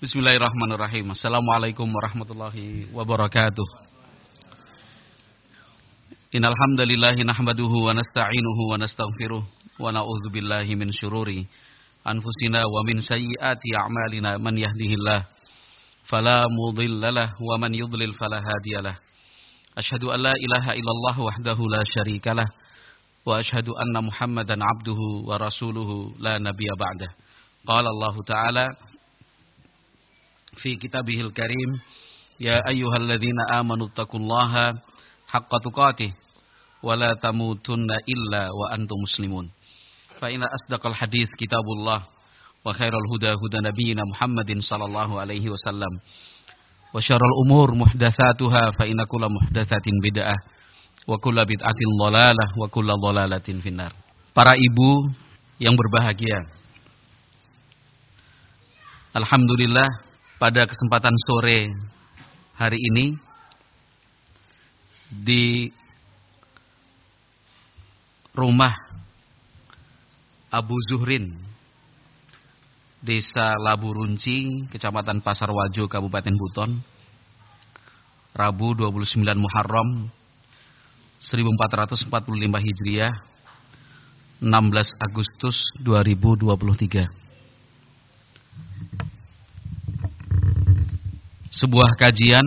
Bismillahirrahmanirrahim. Assalamualaikum warahmatullahi wabarakatuh. Innal hamdalillahi nahmaduhu wa nasta'inuhu wa nastaghfiruh wa na'udzu billahi min syururi anfusina wa min sayyiati a'malina. Man yahdihillahu fala mudhillalah wa man yudlil fala hadiyalah. Asyhadu an la ilaha illallah wahdahu la syarikalah wa asyhadu anna Muhammadan abduhu wa rasuluhu la nabiyya ba'dah. Qala Allah Ta'ala fi kitabihil karim, ya ayyuhalladzina amanu taqullaha haqqa tuqatih wa la tamutunna illa wa antum muslimun. Fa inna asdaqal hadits kitabullah wa khairal huda huda nabiyyina Muhammadin sallallahu alaihi wasallam wa syarrul umur muhdatsatuha fa inna kulla muhdatsatin bid'ah wa kulla bid'atin dhalalah wa kulla dhalalatin finnar. Para ibu yang berbahagia, alhamdulillah pada kesempatan sore hari ini di rumah Abu Zuhrin, Desa Labu Runci, Kecamatan Pasar Wajo, Kabupaten Buton, Rabu 29 Muharram 1445 Hijriah, 16 Agustus 2023. Sebuah kajian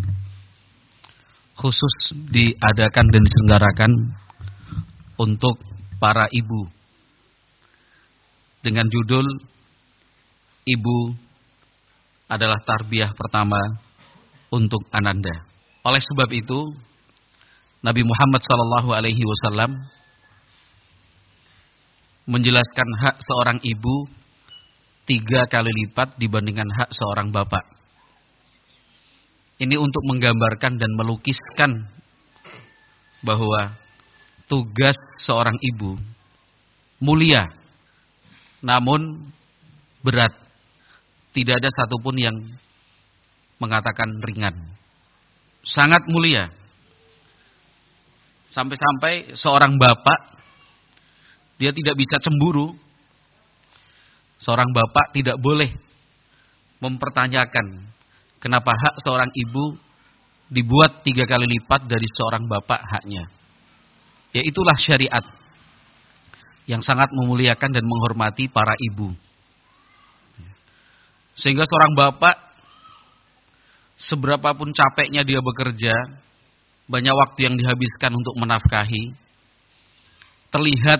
khusus diadakan dan diselenggarakan untuk para ibu dengan judul Ibu adalah tarbiyah pertama untuk Ananda. Oleh sebab itu, Nabi Muhammad SAW menjelaskan hak seorang ibu 3 kali lipat dibandingkan hak seorang bapak. Ini untuk menggambarkan dan melukiskan bahwa tugas seorang ibu mulia, namun berat. Tidak ada satupun yang mengatakan ringan. Sangat mulia. Sampai-sampai seorang bapak, dia tidak bisa cemburu. Seorang bapak tidak boleh mempertanyakan kenapa hak seorang ibu dibuat 3 kali lipat dari seorang bapak haknya. Ya, itulah syariat yang sangat memuliakan dan menghormati para ibu. Sehingga seorang bapak, seberapapun capeknya dia bekerja, banyak waktu yang dihabiskan untuk menafkahi, terlihat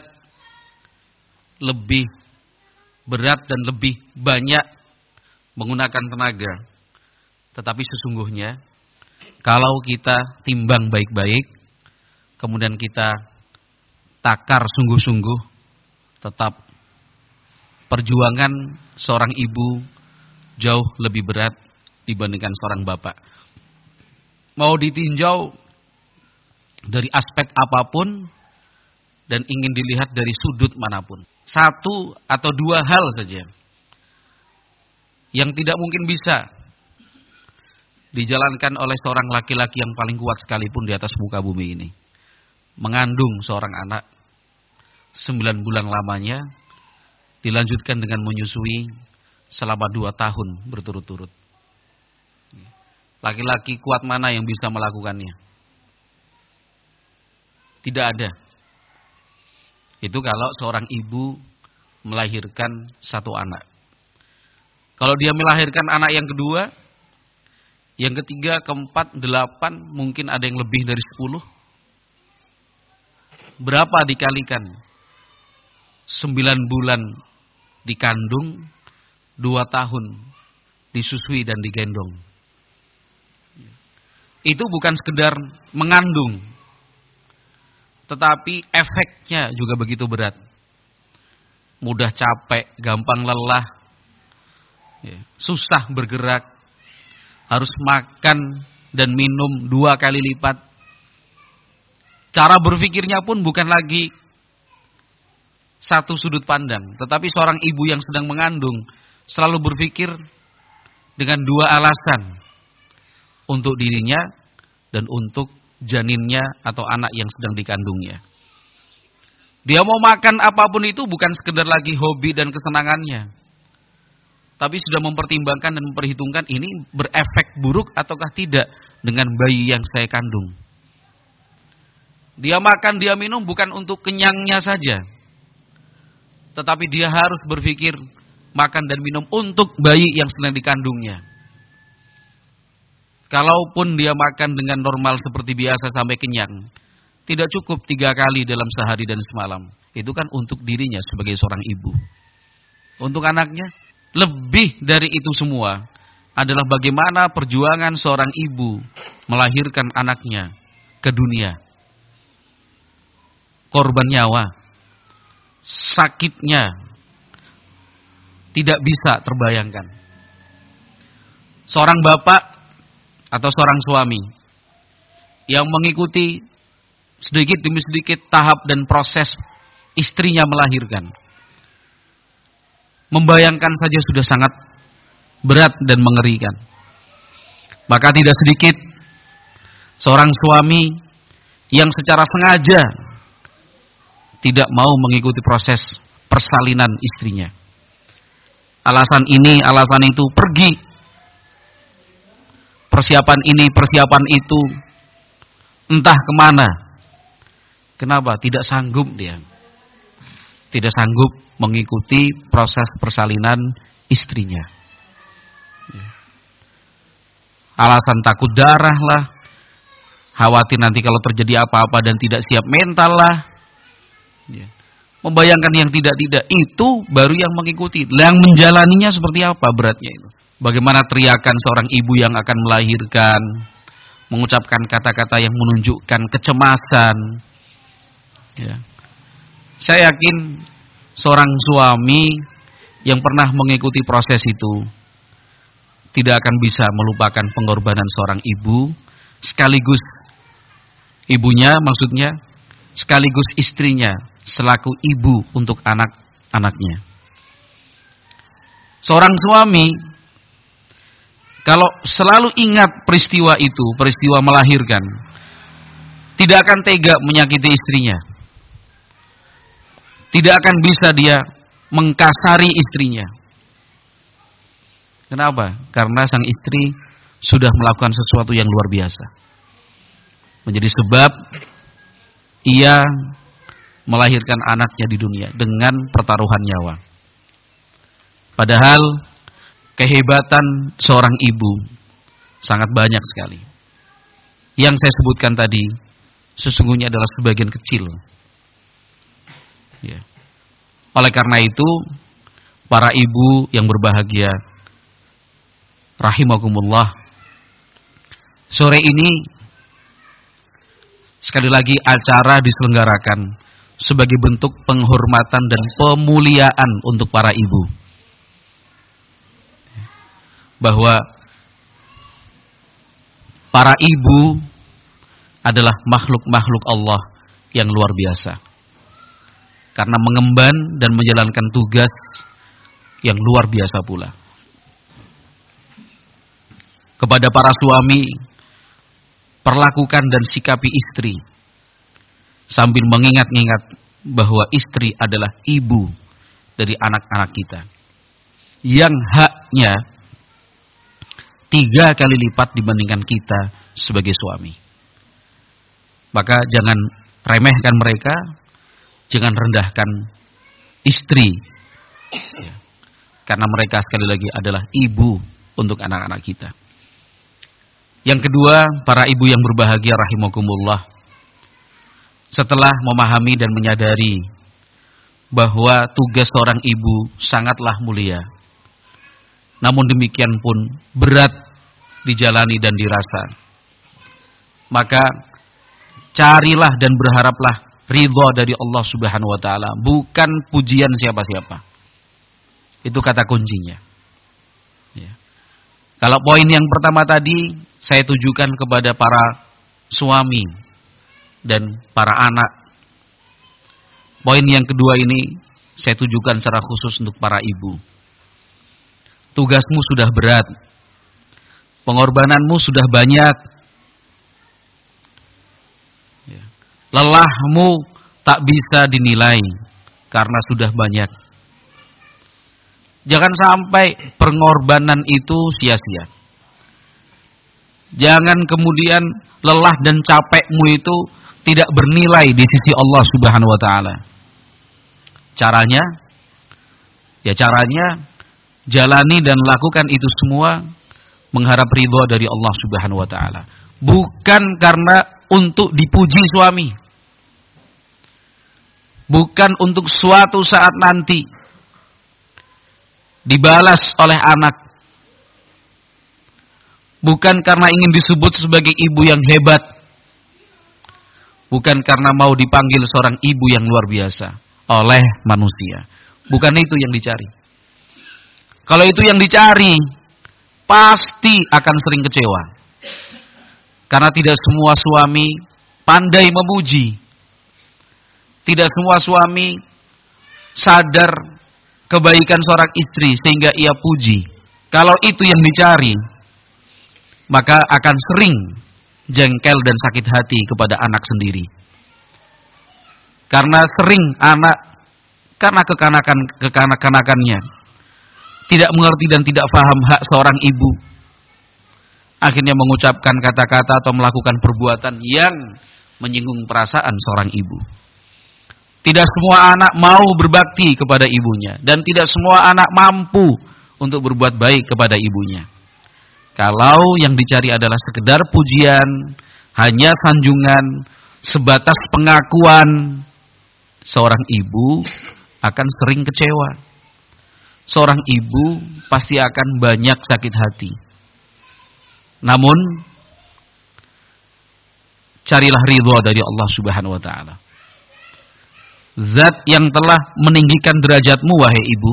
lebih berat dan lebih banyak menggunakan tenaga. Tetapi sesungguhnya kalau kita timbang baik-baik, kemudian kita takar sungguh-sungguh, tetap perjuangan seorang ibu jauh lebih berat dibandingkan seorang bapak. Mau ditinjau dari aspek apapun dan ingin dilihat dari sudut manapun, 1 atau 2 hal saja yang tidak mungkin bisa dijalankan oleh seorang laki-laki yang paling kuat sekalipun di atas muka bumi ini. Mengandung seorang anak 9 bulan lamanya, dilanjutkan dengan menyusui selama 2 tahun berturut-turut. Laki-laki kuat mana yang bisa melakukannya? Tidak ada. Itu kalau seorang ibu melahirkan 1 anak. Kalau dia melahirkan anak yang kedua, yang ketiga, keempat, 8, mungkin ada yang lebih dari 10. Berapa dikalikan? 9 bulan dikandung, 2 tahun disusui dan digendong. Itu bukan sekedar mengandung, tetapi efeknya juga begitu berat. Mudah capek, gampang lelah, susah bergerak, harus makan dan minum 2 kali lipat. Cara berpikirnya pun bukan lagi satu sudut pandang, tetapi seorang ibu yang sedang mengandung selalu berpikir dengan 2 alasan untuk dirinya dan untuk janinnya atau anak yang sedang dikandungnya. Dia mau makan apapun itu bukan sekedar lagi hobi dan kesenangannya, tapi sudah mempertimbangkan dan memperhitungkan ini berefek buruk ataukah tidak dengan bayi yang saya kandung. Dia makan, dia minum bukan untuk kenyangnya saja, tetapi dia harus berpikir makan dan minum untuk bayi yang sedang dikandungnya. Kalaupun dia makan dengan normal seperti biasa sampai kenyang, tidak cukup 3 kali dalam sehari dan semalam. Itu kan untuk dirinya sebagai seorang ibu. Untuk anaknya, lebih dari itu semua adalah bagaimana perjuangan seorang ibu melahirkan anaknya ke dunia. Korban nyawa, sakitnya tidak bisa terbayangkan. Seorang bapak atau seorang suami yang mengikuti sedikit demi sedikit tahap dan proses istrinya melahirkan, membayangkan saja sudah sangat berat dan mengerikan. Maka tidak sedikit seorang suami yang secara sengaja tidak mau mengikuti proses persalinan istrinya. Alasan ini, alasan itu, pergi. Persiapan ini, persiapan itu, entah kemana. Kenapa? Tidak sanggup dia. Tidak sanggup mengikuti proses persalinan istrinya. Alasan takut darah lah, khawatir nanti kalau terjadi apa-apa dan tidak siap mental lah. Membayangkan yang tidak-tidak, itu baru yang mengikuti. Yang menjalaninya seperti apa beratnya itu. Bagaimana teriakan seorang ibu yang akan melahirkan, mengucapkan kata-kata yang menunjukkan kecemasan. Ya. Saya yakin seorang suami yang pernah mengikuti proses itu tidak akan bisa melupakan pengorbanan seorang ibu, sekaligus ibunya maksudnya, sekaligus istrinya selaku ibu untuk anak-anaknya. Seorang suami kalau selalu ingat peristiwa itu, peristiwa melahirkan, tidak akan tega menyakiti istrinya. Tidak akan bisa dia mengkasari istrinya. Kenapa? Karena sang istri sudah melakukan sesuatu yang luar biasa. Menjadi sebab ia melahirkan anaknya di dunia dengan pertaruhan nyawa. Padahal kehebatan seorang ibu sangat banyak sekali. Yang saya sebutkan tadi sesungguhnya adalah sebagian kecil. Ya. Oleh karena itu, para ibu yang berbahagia, rahimakumullah, sore ini sekali lagi acara diselenggarakan sebagai bentuk penghormatan dan pemuliaan untuk para ibu. Bahwa para ibu adalah makhluk-makhluk Allah yang luar biasa. Karena mengemban dan menjalankan tugas yang luar biasa pula. Kepada para suami, perlakukan dan sikapi istri sambil mengingat-ingat bahwa istri adalah ibu dari anak-anak kita, yang haknya 3 kali lipat dibandingkan kita sebagai suami. Maka jangan remehkan mereka, jangan rendahkan istri, ya. Karena mereka sekali lagi adalah ibu untuk anak-anak kita. Yang kedua, para ibu yang berbahagia rahimakumullah, setelah memahami dan menyadari bahwa tugas seorang ibu sangatlah mulia, namun demikian pun berat dijalani dan dirasa, maka carilah dan berharaplah ridha dari Allah Subhanahu wa taala, bukan pujian siapa-siapa. Itu kata kuncinya. Ya. Kalau poin yang pertama tadi saya tujukan kepada para suami dan para anak. Poin yang kedua ini saya tujukan secara khusus untuk para ibu. Tugasmu sudah berat. Pengorbananmu sudah banyak. Lelahmu tak bisa dinilai karena sudah banyak. Jangan sampai pengorbanan itu sia-sia. Jangan kemudian lelah dan capekmu itu tidak bernilai di sisi Allah Subhanahu wa taala. Caranya jalani dan lakukan itu semua mengharap ridha dari Allah Subhanahu wa taala. Bukan karena untuk dipuji suami. Bukan untuk suatu saat nanti dibalas oleh anak. Bukan karena ingin disebut sebagai ibu yang hebat. Bukan karena mau dipanggil seorang ibu yang luar biasa oleh manusia. Bukan itu yang dicari. Kalau itu yang dicari, pasti akan sering kecewa. Karena tidak semua suami pandai memuji. Tidak semua suami sadar kebaikan seorang istri sehingga ia puji. Kalau itu yang dicari, maka akan sering jengkel dan sakit hati kepada anak sendiri. Karena sering anak, karena kekanak-kanakannya tidak mengerti dan tidak paham hak seorang ibu, akhirnya mengucapkan kata-kata atau melakukan perbuatan yang menyinggung perasaan seorang ibu. Tidak semua anak mau berbakti kepada ibunya, dan tidak semua anak mampu untuk berbuat baik kepada ibunya. Kalau yang dicari adalah sekedar pujian, hanya sanjungan, sebatas pengakuan, seorang ibu akan sering kecewa. Seorang ibu pasti akan banyak sakit hati. Namun, carilah ridha dari Allah Subhanahu wa taala. Zat yang telah meninggikan derajatmu, wahai ibu.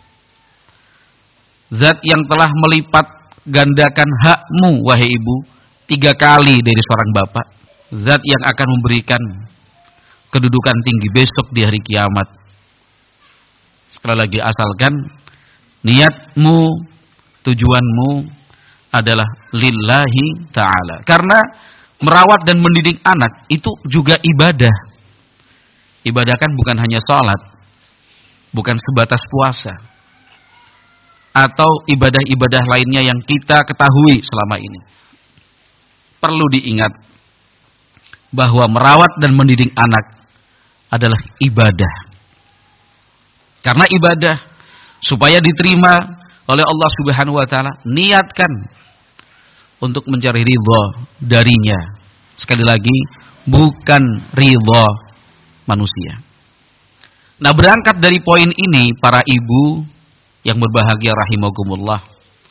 Zat yang telah melipat gandakan hakmu, wahai ibu, 3 kali dari seorang bapak. Zat yang akan memberikan kedudukan tinggi besok di hari kiamat. Sekali lagi, asalkan niatmu, tujuanmu adalah lillahi ta'ala. Karena merawat dan mendidik anak itu juga ibadah. Ibadah kan bukan hanya sholat, bukan sebatas puasa, atau ibadah-ibadah lainnya yang kita ketahui selama ini. Perlu diingat bahwa merawat dan mendidik anak adalah ibadah. Karena ibadah, supaya diterima oleh Allah Subhanahu wa taala, niatkan untuk mencari ridha darinya. Sekali lagi, bukan ridha manusia. Nah, berangkat dari poin ini, para ibu yang berbahagia rahimakumullah,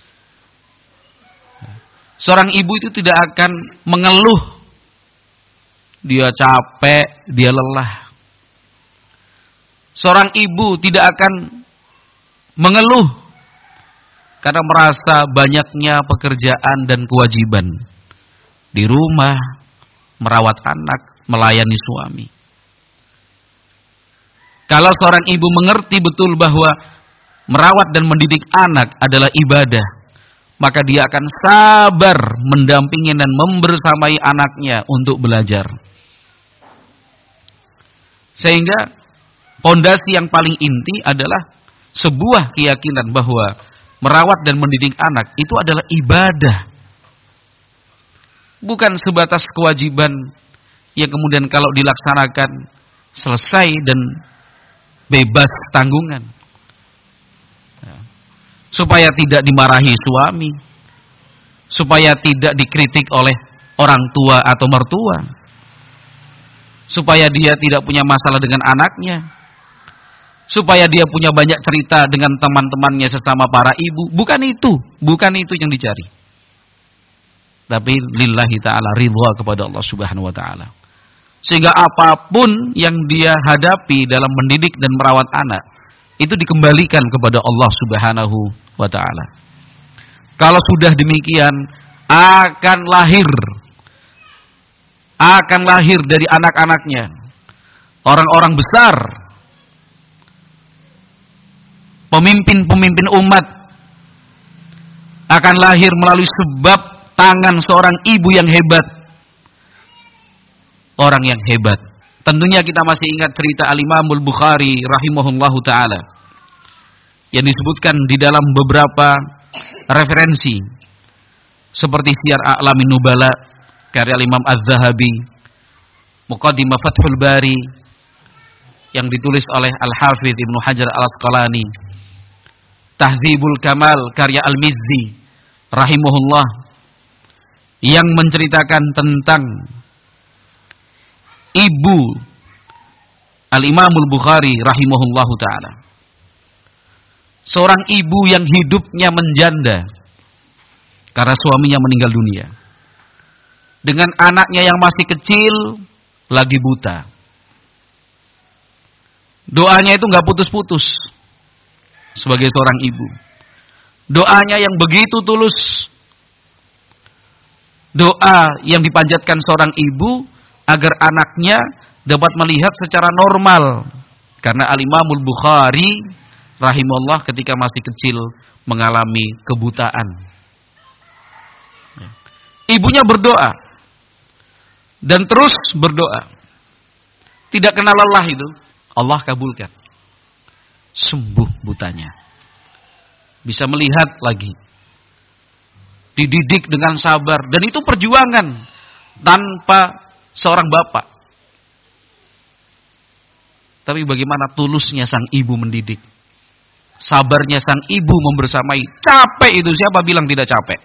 seorang ibu itu tidak akan mengeluh dia capek, dia lelah. Seorang ibu tidak akan mengeluh karena merasa banyaknya pekerjaan dan kewajiban di rumah, merawat anak, melayani suami. Kalau seorang ibu mengerti betul bahwa merawat dan mendidik anak adalah ibadah, maka dia akan sabar mendampingi dan membersamai anaknya untuk belajar. Sehingga pondasi yang paling inti adalah sebuah keyakinan bahwa merawat dan mendidik anak itu adalah ibadah. Bukan sebatas kewajiban yang kemudian kalau dilaksanakan selesai dan bebas tanggungan. Supaya tidak dimarahi suami, supaya tidak dikritik oleh orang tua atau mertua, supaya dia tidak punya masalah dengan anaknya, supaya dia punya banyak cerita dengan teman-temannya sesama para ibu. Bukan itu yang dicari. Tapi lillahi ta'ala, ridha kepada Allah Subhanahu wa ta'ala. Sehingga apapun yang dia hadapi dalam mendidik dan merawat anak, itu dikembalikan kepada Allah Subhanahu wa ta'ala. Kalau sudah demikian, akan lahir dari anak-anaknya orang-orang besar, pemimpin-pemimpin umat, akan lahir melalui sebab tangan seorang ibu yang hebat, orang yang hebat. Tentunya kita masih ingat cerita Al-Imamul Bukhari rahimahullahu ta'ala, yang disebutkan di dalam beberapa referensi seperti Syiar A'lamin Nubala karya Imam Az-Zahabi, Muqaddimah Fathul Bari yang ditulis oleh Al-Hafidz Ibnu Hajar Al-Asqalani, Tahdzibul Kamal karya Al-Mizzi rahimahullah yang menceritakan tentang ibu Al-Imamul Bukhari rahimahullahu taala. Seorang ibu yang hidupnya menjanda karena suaminya meninggal dunia. Dengan anaknya yang masih kecil lagi buta. Doanya itu enggak putus-putus sebagai seorang ibu. Doanya yang begitu tulus. Doa yang dipanjatkan seorang ibu agar anaknya dapat melihat secara normal. Karena Al-Imamul Bukhari rahimahullah ketika masih kecil mengalami kebutaan. Ibunya berdoa dan terus berdoa. Tidak kenal lelah itu. Allah kabulkan. Sembuh butanya. Bisa melihat lagi. Dididik dengan sabar. Dan itu perjuangan tanpa seorang bapak. Tapi bagaimana tulusnya sang ibu mendidik. Sabarnya sang ibu membersamai. Capek itu, siapa bilang tidak capek?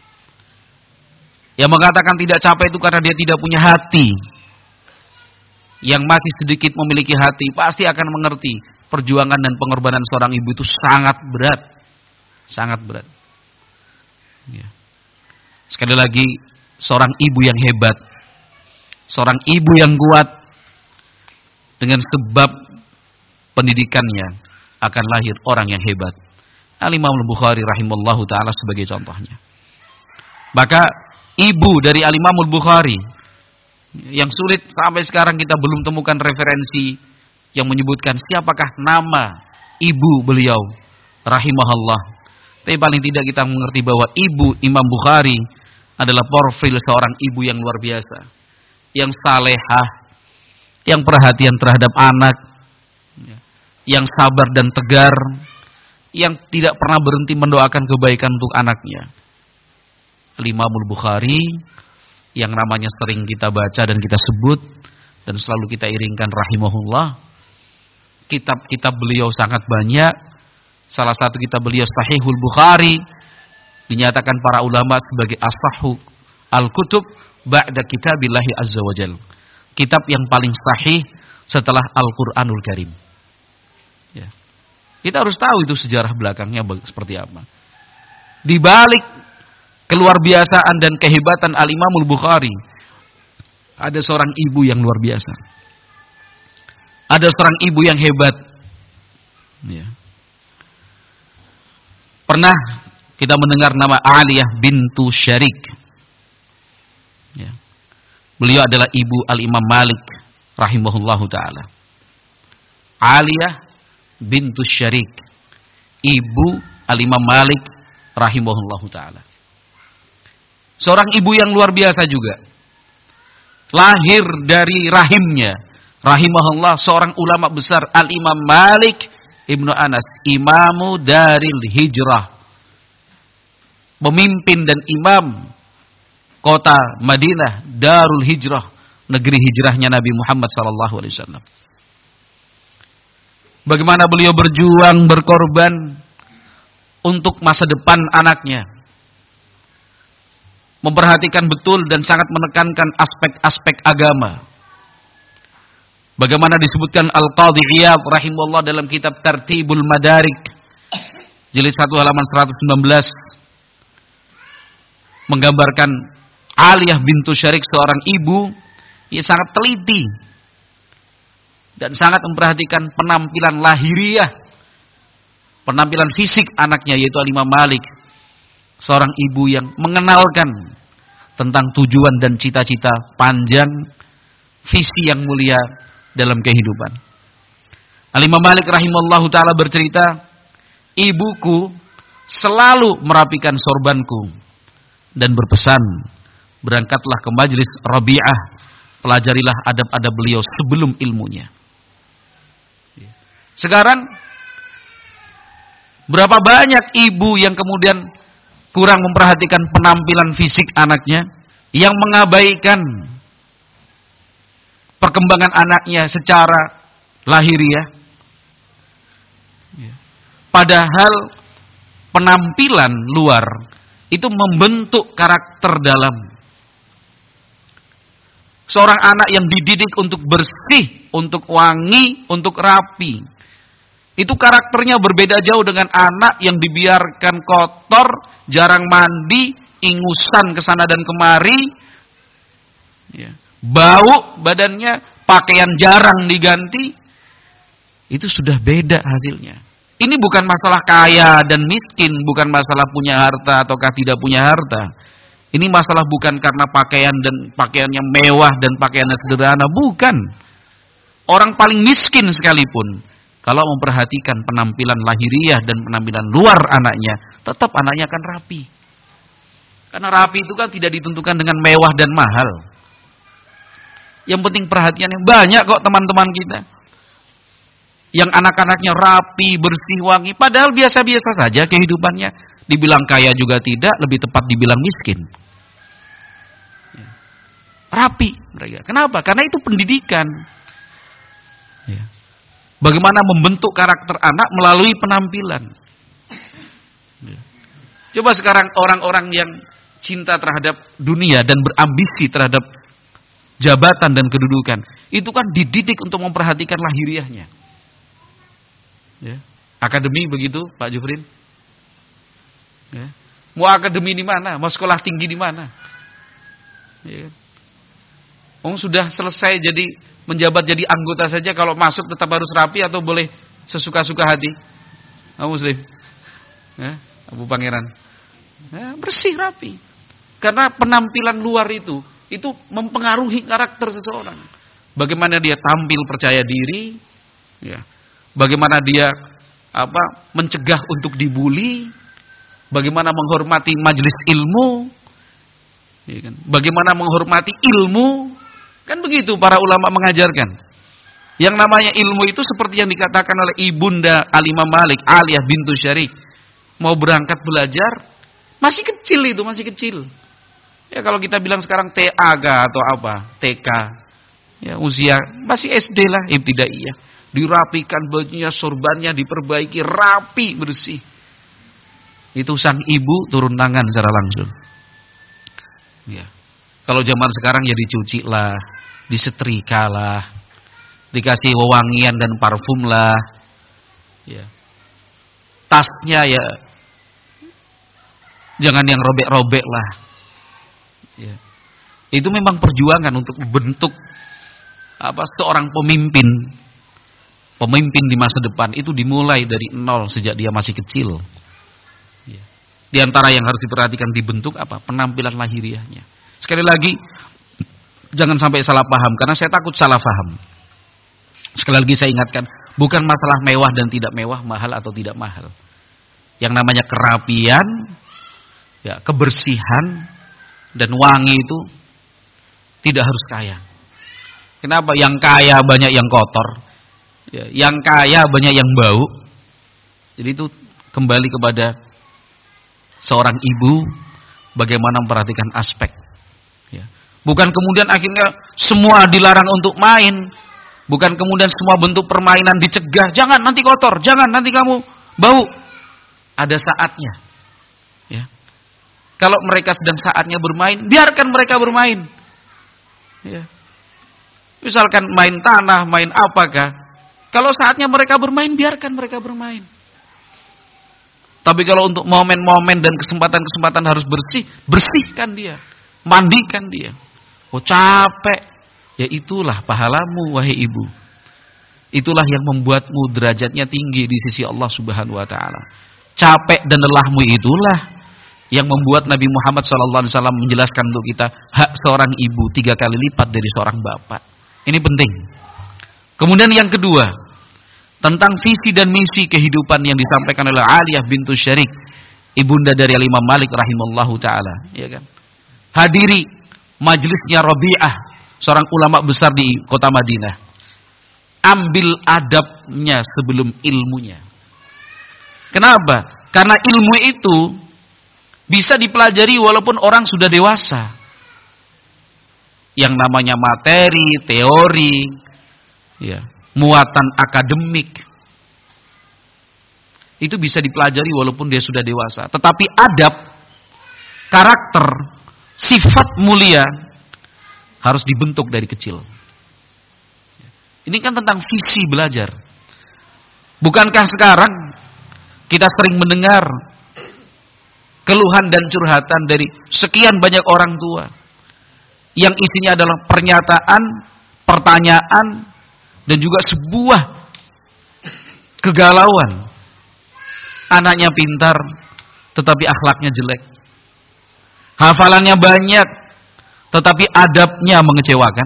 Yang mengatakan tidak capek itu karena dia tidak punya hati. Yang masih sedikit memiliki hati pasti akan mengerti perjuangan dan pengorbanan seorang ibu itu sangat berat. Sangat berat. Ya. Sekali lagi, seorang ibu yang hebat, seorang ibu yang kuat, dengan sebab pendidikannya akan lahir orang yang hebat. Al-Imam Al-Bukhari rahimahullahu ta'ala sebagai contohnya. Maka ibu dari Al-Imam Al-Bukhari yang sulit sampai sekarang kita belum temukan referensi yang menyebutkan siapakah nama ibu beliau rahimahullah. Tapi paling tidak kita mengerti bahwa ibu Imam Bukhari adalah profil seorang ibu yang luar biasa, yang salehah, yang perhatian terhadap anak, yang sabar dan tegar, yang tidak pernah berhenti mendoakan kebaikan untuk anaknya. Al-Imamul Bukhari yang namanya sering kita baca dan kita sebut dan selalu kita iringkan rahimahullah. Kitab-kitab beliau sangat banyak. Salah satu kitab beliau Sahihul Bukhari dinyatakan para ulama sebagai as-sahhu al-kutub ba'da kitabillahi azza wajal. Kitab yang paling sahih setelah Al-Qur'anul Karim. Ya. Kita harus tahu itu sejarah belakangnya seperti apa. Di balik keluar biasaan dan kehebatan Al-Imamul Bukhari, ada seorang ibu yang luar biasa. Ada seorang ibu yang hebat. Ya. Pernah kita mendengar nama Aliyah bintu Syarik. Ya. Beliau adalah ibu Al-Imam Malik rahimahullahu ta'ala. Aliyah bintu Syarik, ibu Al-Imam Malik rahimahullahu ta'ala. Seorang ibu yang luar biasa juga. Lahir dari rahimnya rahimahullah seorang ulama besar Al-Imam Malik Ibnu Anas, imamu daril hijrah, pemimpin dan imam kota Madinah, Darul Hijrah, negeri hijrahnya Nabi Muhammad SAW. Bagaimana beliau berjuang, berkorban untuk masa depan anaknya, memperhatikan betul dan sangat menekankan aspek-aspek agama. Bagaimana disebutkan Al-Qadhi Iyadh rahimahullah dalam kitab Tartibul Madarik jilid 1 halaman 119 menggambarkan Aliyah bintu Syarik, seorang ibu yang sangat teliti dan sangat memperhatikan penampilan lahiriah, penampilan fisik anaknya, yaitu Al-Imam Malik. Seorang ibu yang mengenalkan tentang tujuan dan cita-cita panjang, visi yang mulia dalam kehidupan. Al-Imam Malik rahimahullahu ta'ala bercerita, ibuku selalu merapikan sorbanku dan berpesan, berangkatlah ke majlis Rabi'ah, pelajarilah adab-adab beliau sebelum ilmunya. Sekarang Berapa banyak ibu yang kemudian kurang memperhatikan penampilan fisik anaknya, yang mengabaikan perkembangan anaknya secara lahiriah. Padahal penampilan luar itu membentuk karakter dalam. Seorang anak yang dididik untuk bersih, untuk wangi, untuk rapi, itu karakternya berbeda jauh dengan anak yang dibiarkan kotor, jarang mandi, ingusan kesana dan kemari, bau badannya, pakaian jarang diganti. Itu sudah beda hasilnya. Ini bukan masalah kaya dan miskin, bukan masalah punya harta ataukah tidak punya harta. Ini masalah bukan karena pakaian dan pakaiannya mewah dan pakaiannya sederhana, bukan. Orang paling miskin sekalipun, kalau memperhatikan penampilan lahiriah dan penampilan luar anaknya, tetap anaknya akan rapi. Karena rapi itu kan tidak ditentukan dengan mewah dan mahal. Yang penting perhatiannya. Banyak kok teman-teman kita yang anak-anaknya rapi, bersih, wangi, padahal biasa-biasa saja kehidupannya. Dibilang kaya juga tidak, lebih tepat dibilang miskin. Rapi mereka. Kenapa? Karena itu pendidikan. Bagaimana membentuk karakter anak melalui penampilan. Coba sekarang orang-orang yang cinta terhadap dunia dan berambisi terhadap jabatan dan kedudukan, itu kan dididik untuk memperhatikan lahiriahnya. Akademi begitu, Pak Jufrin. Mau akademi di mana? Mau sekolah tinggi di mana? Sudah selesai jadi menjabat jadi anggota saja, kalau masuk tetap harus rapi atau boleh sesuka-suka hati? Muslim, Abu Pangeran, bersih rapi. Karena penampilan luar itu mempengaruhi karakter seseorang. Bagaimana dia tampil percaya diri, bagaimana dia mencegah untuk dibuli, bagaimana menghormati majelis ilmu, bagaimana menghormati ilmu, kan begitu para ulama mengajarkan. Yang namanya ilmu itu seperti yang dikatakan oleh Ibunda Al-Imam Malik, Aliyah bintu Syarik, mau berangkat belajar, masih kecil itu, masih kecil. Ya kalau kita bilang sekarang TAG atau apa, TK, usia masih SD lah, ibtidaiyah. Dirapikan bajunya, sorbannya diperbaiki, rapi, bersih. Itu sang ibu turun tangan secara langsung. Kalau zaman sekarang ya dicuci lah, disetrika lah, dikasih wewangian dan parfum lah. Tasnya ya jangan yang robek-robek lah. Itu memang perjuangan untuk membentuk seorang pemimpin. Pemimpin di masa depan itu dimulai dari nol sejak dia masih kecil. Di antara yang harus diperhatikan dibentuk penampilan lahiriahnya. Sekali lagi, jangan sampai salah paham, karena saya takut salah paham. Sekali lagi saya ingatkan, bukan masalah mewah dan tidak mewah, mahal atau tidak mahal. Yang namanya kerapian, kebersihan dan wangi itu tidak harus kaya. Kenapa? Yang kaya banyak yang kotor. Yang kaya banyak yang bau. Jadi itu kembali kepada seorang ibu bagaimana memperhatikan aspek. Bukan kemudian akhirnya semua dilarang untuk main. Bukan kemudian semua bentuk permainan dicegah. Jangan nanti kotor, jangan nanti kamu bau. Ada saatnya. Kalau mereka sedang saatnya bermain, biarkan mereka bermain. Misalkan main tanah, main apakah. Kalau saatnya mereka bermain, biarkan mereka bermain. Tapi kalau untuk momen-momen dan kesempatan-kesempatan harus bersih, bersihkan dia. Mandikan dia. Capek. Ya itulah pahalamu, wahai ibu. Itulah yang membuatmu derajatnya tinggi di sisi Allah Subhanahu wa taala. Capek dan lelahmu itulah yang membuat Nabi Muhammad SAW menjelaskan untuk kita hak seorang ibu 3 kali lipat dari seorang bapak. Ini penting. Kemudian yang kedua, tentang visi dan misi kehidupan yang disampaikan oleh Aliyah bintu Syarik, ibunda dari Imam Malik rahimallahu taala, Hadiri majelisnya Rabi'ah, seorang ulama besar di kota Madinah. Ambil adabnya sebelum ilmunya. Kenapa? Karena ilmu itu bisa dipelajari walaupun orang sudah dewasa. Yang namanya materi, teori, ya, muatan akademik, itu bisa dipelajari walaupun dia sudah dewasa. Tetapi adab, karakter, sifat mulia harus dibentuk dari kecil. Ini kan tentang visi belajar. Bukankah sekarang kita sering mendengar keluhan dan curhatan dari sekian banyak orang tua yang isinya adalah pernyataan, pertanyaan, dan juga sebuah kegalauan. Anaknya pintar, tetapi akhlaknya jelek. Hafalannya banyak, tetapi adabnya mengecewakan.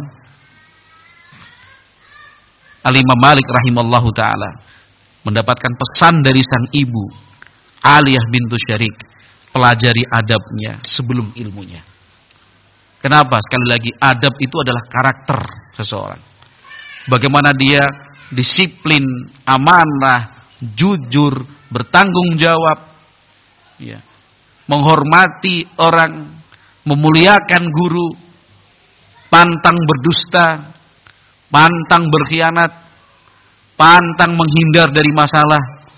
Al-Imam Malik rahimallahu ta'ala mendapatkan pesan dari sang ibu, Aliyah bintu Syarik, pelajari adabnya sebelum ilmunya. Kenapa? Sekali lagi, adab itu adalah karakter seseorang. Bagaimana dia disiplin, amanah, jujur, bertanggung jawab, ya, menghormati orang, memuliakan guru, pantang berdusta, pantang berkhianat, pantang menghindar dari masalah,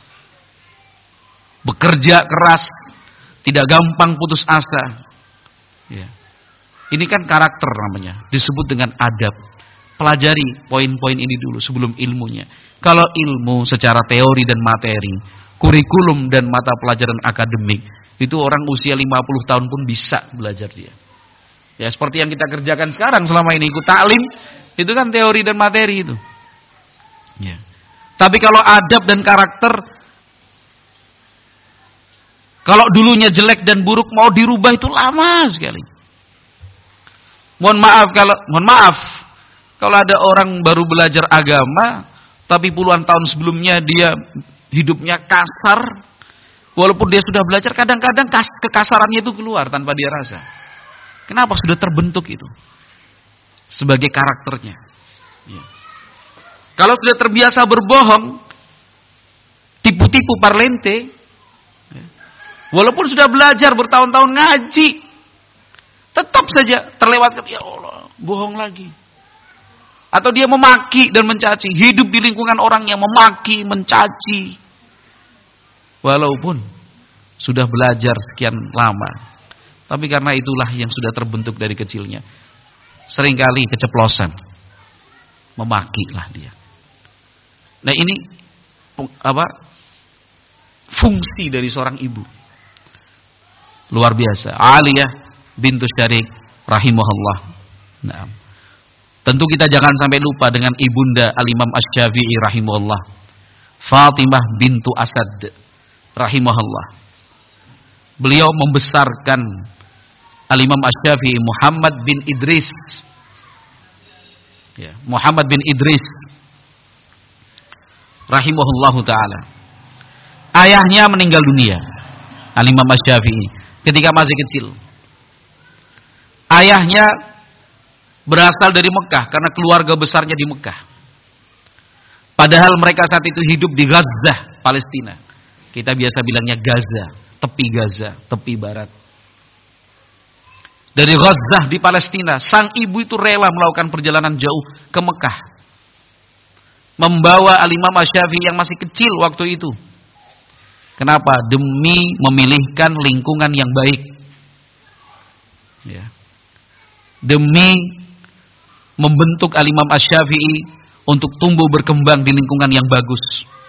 bekerja keras, tidak gampang putus asa. Ya. Ini kan karakter namanya, disebut dengan adab. Pelajari poin-poin ini dulu sebelum ilmunya. Kalau ilmu secara teori dan materi, kurikulum dan mata pelajaran akademik, itu orang usia 50 tahun pun bisa belajar dia. Ya seperti yang kita kerjakan sekarang selama ini, ikut taklim, itu kan teori dan materi itu. Ya. Tapi kalau adab dan karakter, kalau dulunya jelek dan buruk mau dirubah itu lama sekali. Mohon maaf kalau ada orang baru belajar agama tapi puluhan tahun sebelumnya dia hidupnya kasar, walaupun dia sudah belajar, kadang-kadang kekasarannya itu keluar tanpa dia rasa. Kenapa? Sudah terbentuk itu sebagai karakternya. Ya. Kalau sudah terbiasa berbohong, tipu-tipu parlente, ya, walaupun sudah belajar bertahun-tahun ngaji, tetap saja terlewatkan, ya Allah, bohong lagi. Atau dia memaki dan mencaci, hidup di lingkungan orang yang memaki, mencaci. Walaupun sudah belajar sekian lama, tapi karena itulah yang sudah terbentuk dari kecilnya. Seringkali keceplosan, memakilah dia. Nah ini fungsi dari seorang ibu. Luar biasa. Aliyah bintu Syarik rahimahullah. Nah, tentu kita jangan sampai lupa dengan ibunda Al-Imam Asy-Syafi'i rahimahullah, Fatimah bintu Asad rahimahullah. Beliau membesarkan Al-Imam Asy-Syafi'i Muhammad bin Idris. Ya, Muhammad bin Idris rahimahullahu taala. Ayahnya meninggal dunia, Al-Imam Asy-Syafi'i, ketika masih kecil. Ayahnya berasal dari Mekah karena keluarga besarnya di Mekah. Padahal mereka saat itu hidup di Gaza, Palestina. Kita biasa bilangnya Gaza, tepi barat. Dari Gaza di Palestina, sang ibu itu rela melakukan perjalanan jauh ke Mekah, membawa Al-Imam Asy-Syafi'i yang masih kecil waktu itu. Kenapa? Demi memilihkan lingkungan yang baik. Ya. Demi membentuk Al-Imam Asy-Syafi'i untuk tumbuh berkembang di lingkungan yang bagus.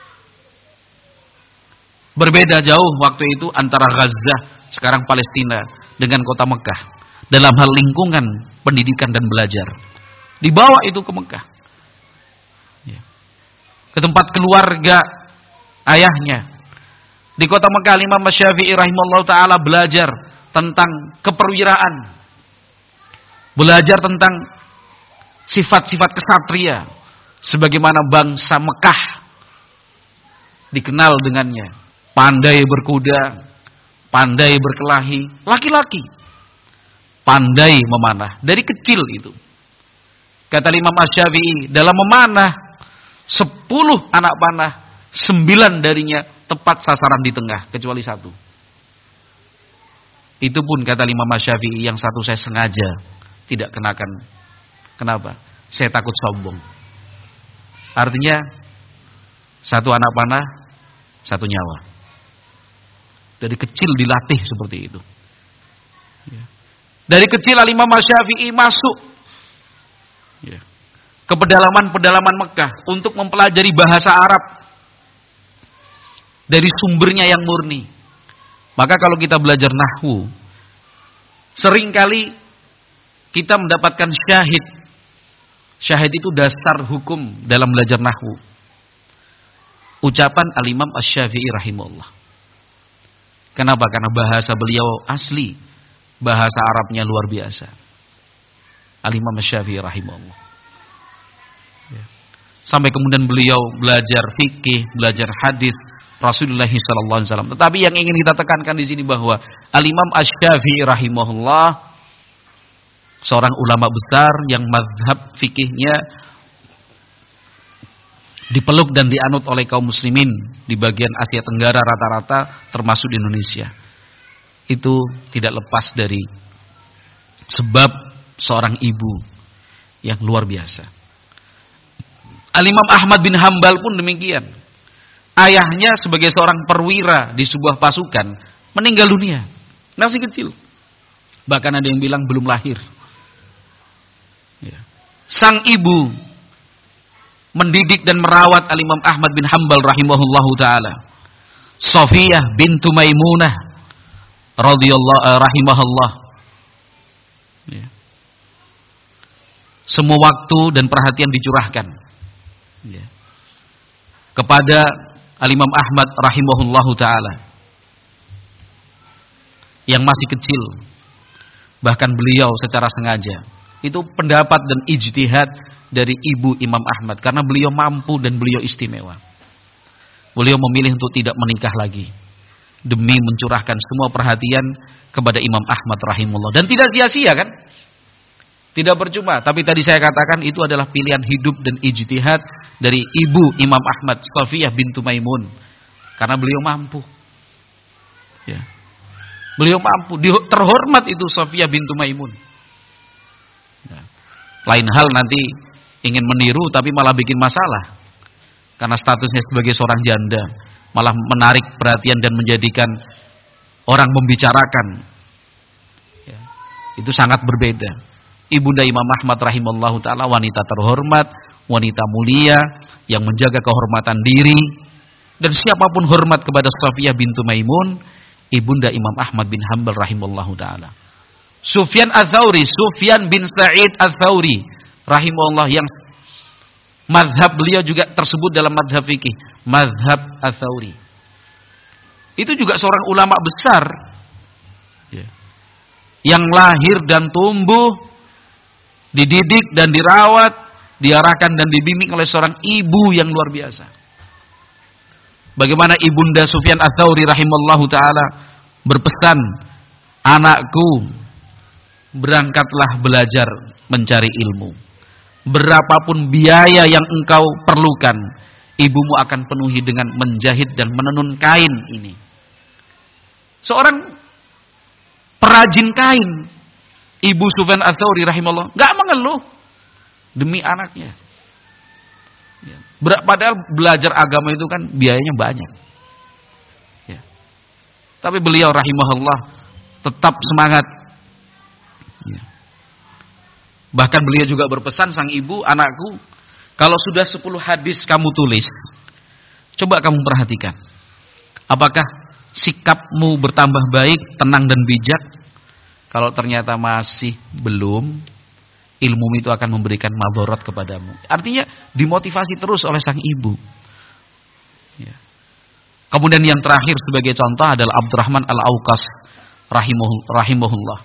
Berbeda jauh waktu itu antara Gaza, sekarang Palestina, dengan kota Mekah dalam hal lingkungan pendidikan dan belajar. Dibawa itu ke Mekah, ya, ke tempat keluarga ayahnya. Di kota Mekah, Imam Asy-Syafi'i rahimahullah ta'ala belajar tentang keperwiraan, belajar tentang sifat-sifat kesatria sebagaimana bangsa Mekah dikenal dengannya. Pandai berkuda, pandai berkelahi, laki-laki pandai memanah dari kecil itu. Kata Imam Asy-Syafi'i, dalam memanah 10 anak panah, 9 darinya tepat sasaran di tengah, kecuali satu. Itu pun kata Imam Syafi'i, yang satu saya sengaja tidak kenakan. Kenapa? Saya takut sombong. Artinya satu anak panah, satu nyawa. Dari kecil dilatih seperti itu. Dari kecil Imam Syafi'i masuk ke pedalaman-pedalaman Mekah untuk mempelajari bahasa Arab dari sumbernya yang murni. Maka kalau kita belajar nahwu, seringkali kita mendapatkan syahid. Syahid itu dasar hukum dalam belajar nahwu. Ucapan Al-Imam Asy-Syafi'i rahimahullah. Kenapa? Karena bahasa beliau asli, bahasa Arabnya luar biasa. Al-Imam Asy-Syafi'i rahimahullah. Sampai kemudian beliau belajar fikih, belajar hadis Rasulullah SAW. Tetapi yang ingin kita tekankan di sini bahwa Al-Imam Asy-Syafi'i rahimahullah seorang ulama besar yang mazhab fikihnya dipeluk dan dianut oleh kaum muslimin di bagian Asia Tenggara rata-rata, termasuk di Indonesia. Itu tidak lepas dari sebab seorang ibu yang luar biasa. Al-Imam Ahmad bin Hambal pun demikian. Ayahnya sebagai seorang perwira di sebuah pasukan meninggal dunia, masih kecil. Bahkan ada yang bilang belum lahir. Sang ibu mendidik dan merawat Al-Imam Ahmad bin Hambal rahimahullahu taala, Safiyah bintu Maimunah radhiyallahu rahimahullah. Semua waktu dan perhatian dicurahkan kepada Al-Imam Ahmad rahimahullahu taala yang masih kecil. Bahkan beliau secara sengaja, itu pendapat dan ijtihad dari ibu Imam Ahmad, karena beliau mampu dan beliau istimewa. Beliau memilih untuk tidak menikah lagi demi mencurahkan semua perhatian kepada Imam Ahmad rahimahullah. Dan tidak sia-sia kan? Tidak percuma. Tapi tadi saya katakan itu adalah pilihan hidup dan ijtihad dari ibu Imam Ahmad, Safiyah bintu Maimun, karena beliau mampu. Beliau mampu, terhormat itu Safiyah bintu Maimun. Lain hal nanti ingin meniru tapi malah bikin masalah, karena statusnya sebagai seorang janda malah menarik perhatian dan menjadikan orang membicarakan. Itu sangat berbeda. Ibunda Imam Ahmad rahimahullahu taala wanita terhormat, wanita mulia yang menjaga kehormatan diri, dan siapapun hormat kepada Safiyah bintu Maimun, ibunda Imam Ahmad bin Hambal rahimahullahu taala. Sufyan Ats-Tsauri, Sufyan bin Sa'id Ats-Tsauri rahimahullah, yang mazhab beliau juga tersebut dalam mazhab fikih, mazhab Ats-Tsauri. Itu juga seorang ulama besar yang lahir dan tumbuh, dididik dan dirawat, diarahkan dan dibimbing oleh seorang ibu yang luar biasa. Bagaimana ibunda Sufyan Ats-Tsauri rahimallahu taala berpesan, "Anakku, berangkatlah belajar mencari ilmu. Berapapun biaya yang engkau perlukan, ibumu akan penuhi dengan menjahit dan menenun kain ini." Seorang perajin kain, ibu Sufyan Ats-Tsauri rahimahullah enggak mengeluh demi anaknya. Padahal belajar agama itu kan biayanya banyak. Tapi beliau rahimahullah tetap semangat. Bahkan beliau juga berpesan, sang ibu, "Anakku, kalau sudah 10 hadis kamu tulis, coba kamu perhatikan. Apakah sikapmu bertambah baik, tenang dan bijak? Kalau ternyata masih belum, ilmu itu akan memberikan madharat kepadamu." Artinya dimotivasi terus oleh sang ibu. Kemudian yang terakhir sebagai contoh adalah Abdurrahman Al-Auqas rahimahullah.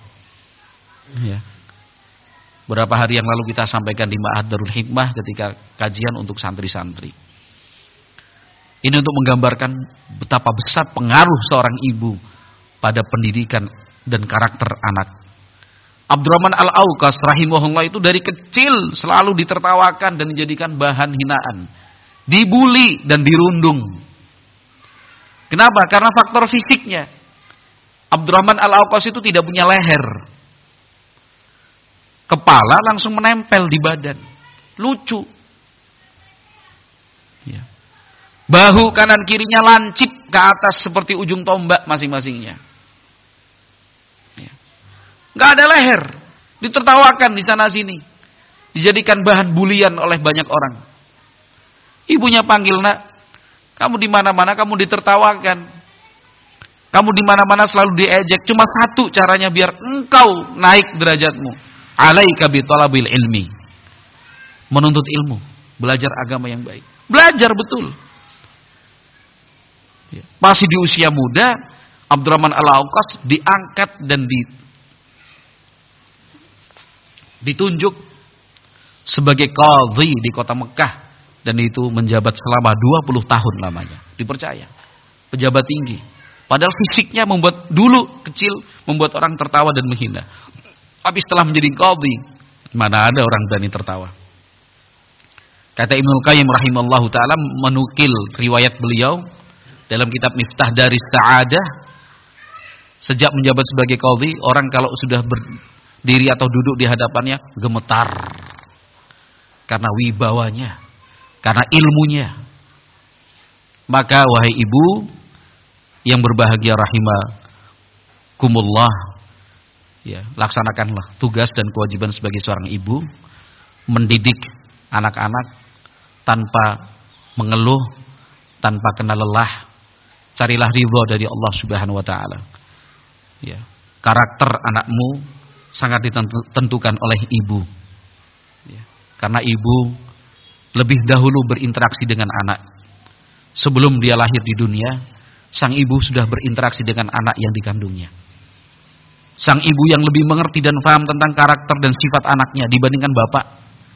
Beberapa hari yang lalu kita sampaikan di Ma'had Darul Hikmah ketika kajian untuk santri-santri. Ini untuk menggambarkan betapa besar pengaruh seorang ibu pada pendidikan dan karakter anak. Abdurrahman Al-Auqas rahimahullah itu dari kecil selalu ditertawakan dan dijadikan bahan hinaan, dibuli dan dirundung. Kenapa? Karena faktor fisiknya. Abdurrahman Al-Awqas itu tidak punya leher. Kepala langsung menempel di badan. Lucu. Ya. Bahu kanan kirinya lancip ke atas seperti ujung tombak masing-masingnya. Ya. Nggak ada leher. Ditertawakan di sana sini. Dijadikan bahan bulian oleh banyak orang. Ibunya panggil, nak, kamu di mana-mana kamu ditertawakan. Kamu di mana-mana selalu diejek. Cuma satu caranya biar engkau naik derajatmu. Alaika bi talabil ilmi. Menuntut ilmu, belajar agama yang baik. Belajar betul. Masih di usia muda, Abdurrahman Al-Awqas diangkat dan ditunjuk sebagai qadhi di kota Mekah, dan itu menjabat selama 20 tahun lamanya. Dipercaya. Pejabat tinggi. Padahal fisiknya dulu kecil membuat orang tertawa dan menghina. Tapi setelah menjadi qadhi, mana ada orang berani tertawa. Kata Ibnul Qayyim rahimallahu ta'ala menukil riwayat beliau dalam kitab Miftah Daris Sa'adah. Sejak menjabat sebagai qadhi, orang kalau sudah berdiri atau duduk di hadapannya gemetar. Karena wibawanya, karena ilmunya. Maka wahai ibu yang berbahagia rahimakumullah, ya, laksanakanlah tugas dan kewajiban sebagai seorang ibu, mendidik anak-anak tanpa mengeluh, tanpa kena lelah. Carilah ridha dari Allah Subhanahu wa taala. Ya, karakter anakmu sangat ditentukan oleh ibu. Ya, karena ibu lebih dahulu berinteraksi dengan anak. Sebelum dia lahir di dunia, sang ibu sudah berinteraksi dengan anak yang dikandungnya. Sang ibu yang lebih mengerti dan paham tentang karakter dan sifat anaknya dibandingkan bapak.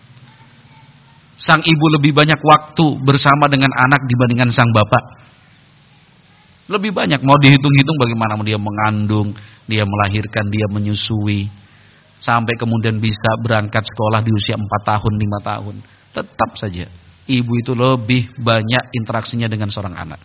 Sang ibu lebih banyak waktu bersama dengan anak dibandingkan sang bapak. Lebih banyak, mau dihitung-hitung bagaimana dia mengandung, dia melahirkan, dia menyusui, sampai kemudian bisa berangkat sekolah di usia 4 tahun, 5 tahun. Tetap saja ibu itu lebih banyak interaksinya dengan seorang anak.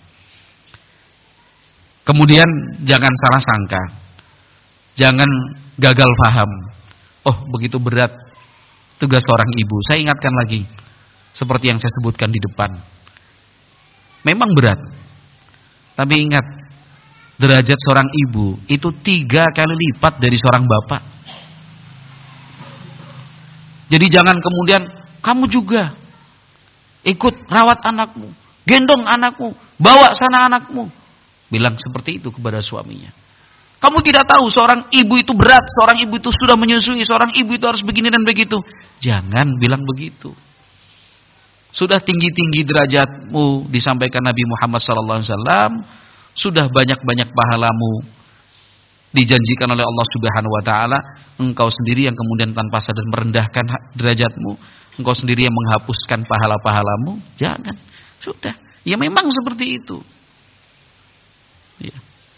Kemudian jangan salah sangka. Jangan gagal paham. Oh, begitu berat tugas seorang ibu. Saya ingatkan lagi, seperti yang saya sebutkan di depan. Memang berat. Tapi ingat, derajat seorang ibu itu 3 kali lipat dari seorang bapak. Jadi jangan kemudian kamu juga ikut rawat anakmu, gendong anakmu, bawa sana anakmu. Bilang seperti itu kepada suaminya. Kamu tidak tahu seorang ibu itu berat, seorang ibu itu sudah menyusui, seorang ibu itu harus begini dan begitu. Jangan bilang begitu. Sudah tinggi-tinggi derajatmu disampaikan Nabi Muhammad SAW, sudah banyak-banyak pahalamu dijanjikan oleh Allah Subhanahu wa taala, engkau sendiri yang kemudian tanpa sadar merendahkan derajatmu, engkau sendiri yang menghapuskan pahala-pahalamu. Jangan. Sudah. Ya memang seperti itu. Ya.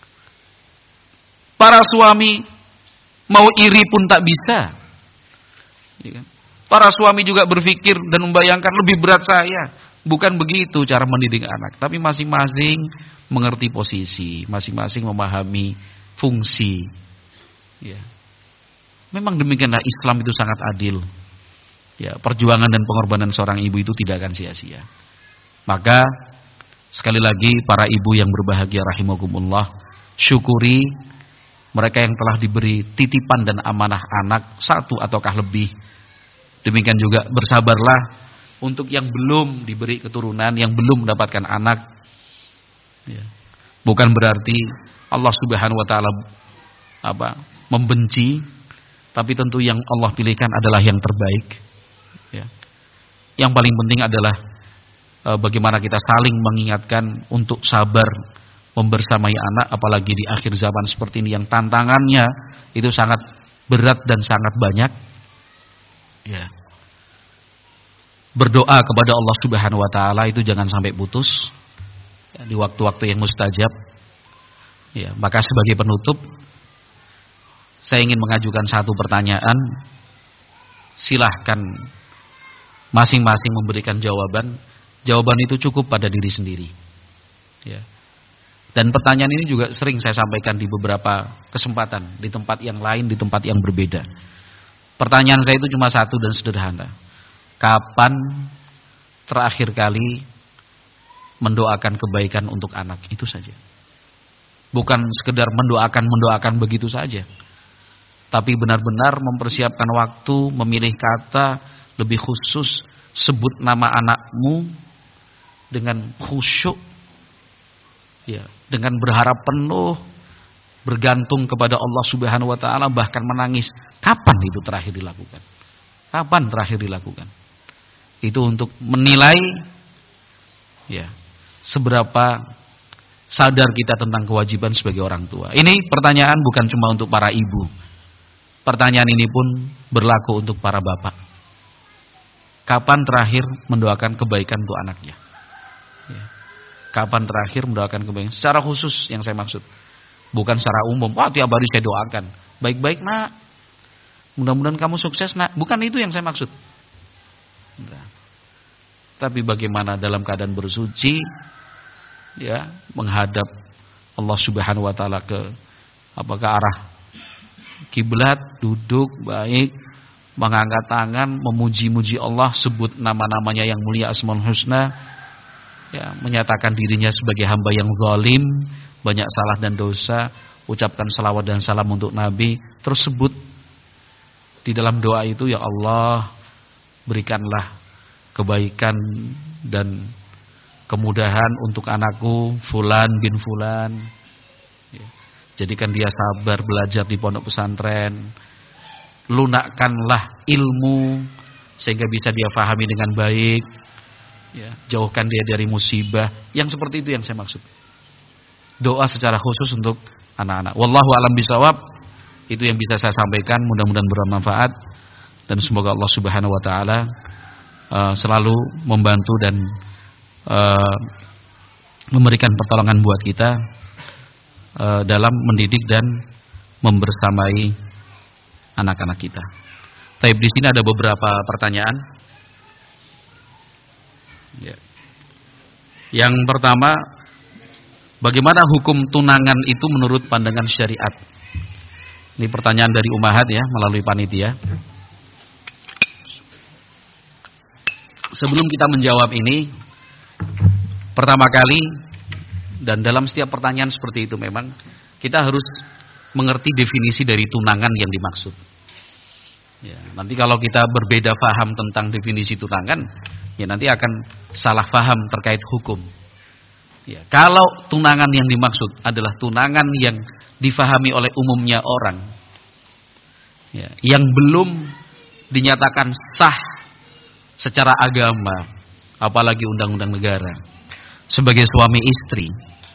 Para suami mau iri pun tak bisa. Ya kan? Para suami juga berpikir dan membayangkan lebih berat saya. Bukan begitu cara mendidik anak, tapi masing-masing mengerti posisi, masing-masing memahami fungsi. Ya. Memang demikianlah Islam itu sangat adil. Ya, perjuangan dan pengorbanan seorang ibu itu tidak akan sia-sia. Maka sekali lagi para ibu yang berbahagia rahimakumullah, syukuri mereka yang telah diberi titipan dan amanah anak 1 ataukah lebih. Demikian juga bersabarlah untuk yang belum diberi keturunan, yang belum mendapatkan anak. Ya. Bukan berarti Allah Subhanahu wa taala membenci, tapi tentu yang Allah pilihkan adalah yang terbaik. Ya. Yang paling penting adalah bagaimana kita saling mengingatkan untuk sabar membersamai anak, apalagi di akhir zaman seperti ini yang tantangannya itu sangat berat dan sangat banyak. Ya. Berdoa kepada Allah Subhanahu wa taala itu jangan sampai putus ya, di waktu-waktu yang mustajab. Ya, maka sebagai penutup saya ingin mengajukan satu pertanyaan. Silahkan masing-masing memberikan jawaban. Jawaban itu cukup pada diri sendiri. Ya. Dan pertanyaan ini juga sering saya sampaikan di beberapa kesempatan, di tempat yang lain, di tempat yang berbeda. Pertanyaan saya itu cuma satu dan sederhana. Kapan terakhir kali mendoakan kebaikan untuk anak? Itu saja. Bukan sekedar mendoakan begitu saja. Tapi benar-benar mempersiapkan waktu, memilih kata, lebih khusus, sebut nama anakmu dengan khusyuk, ya, dengan berharap penuh, bergantung kepada Allah Subhanahu wa taala, bahkan menangis. Kapan itu terakhir dilakukan? Kapan terakhir dilakukan? Itu untuk menilai, ya, seberapa sadar kita tentang kewajiban sebagai orang tua. Ini pertanyaan bukan cuma untuk para ibu. Pertanyaan ini pun berlaku untuk para bapak. Kapan terakhir mendoakan kebaikan untuk anaknya? Ya. Kapan terakhir mendoakan kebaikan? Secara khusus yang saya maksud. Bukan secara umum. Wah, tiap hari saya doakan. Baik-baik nak. Mudah-mudahan kamu sukses nak. Bukan itu yang saya maksud. Nah. Tapi bagaimana dalam keadaan bersuci, ya, menghadap Allah Subhanahu wa taala ke arah kiblat, duduk baik, mengangkat tangan, memuji-muji Allah, sebut nama-namanya yang mulia, Asmaul Husna, ya, menyatakan dirinya sebagai hamba yang zalim, banyak salah dan dosa, ucapkan salawat dan salam untuk Nabi, terus sebut di dalam doa itu, ya Allah, berikanlah kebaikan dan kemudahan untuk anakku Fulan bin Fulan, ya. Jadikan dia sabar belajar di pondok pesantren, lunakkanlah ilmu sehingga bisa dia fahami dengan baik, ya. Jauhkan dia dari musibah. Yang seperti itu yang saya maksud. Doa secara khusus untuk anak-anak. Wallahu a'lam bishawab. Itu yang bisa saya sampaikan, mudah-mudahan bermanfaat, dan semoga Allah Subhanahu wa taala selalu membantu dan memberikan pertolongan buat kita dalam mendidik dan membersamai anak-anak kita. Tapi di sini ada beberapa pertanyaan. Ya. Yang pertama, bagaimana hukum tunangan itu menurut pandangan syariat? Ini pertanyaan dari Umahat ya, melalui panitia. Sebelum kita menjawab ini, pertama kali, dan dalam setiap pertanyaan seperti itu memang kita harus mengerti definisi dari tunangan yang dimaksud. Ya, nanti kalau kita berbeda paham tentang definisi tunangan, ya nanti akan salah paham terkait hukum. Ya, kalau tunangan yang dimaksud adalah tunangan yang difahami oleh umumnya orang, ya, yang belum dinyatakan sah secara agama, apalagi undang-undang negara, sebagai suami istri,